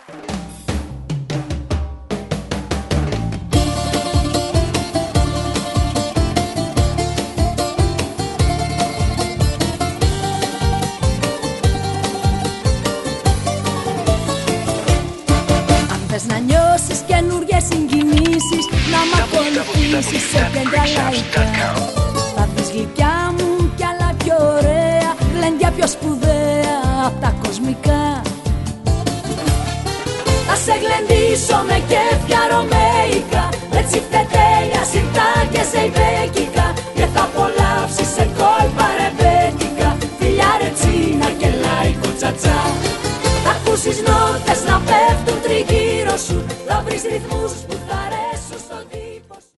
Να νιώσεις καινούργιες συγκινήσεις, να μ' ακολουθήσεις σε κέντρα λαϊκά. Θα δεις γλυκιά μου κι άλλα πιο ωραία, γλέντια πιο σπουδαία απ' τα κοσμικά. Θα σε γλεντήσω με κέφια ρωμαϊκά, με τσιφτετέλια, σιρτά και ζεϊμπέκικα, και θα απολαύσεις σε κόλπα ρεμπέτικα, φιλιά ρετσίνα και λαϊκό τσατσά. Θα ακούσεις νότες να πέφτουν τριγύρω σου, θα βρεις ρυθμούς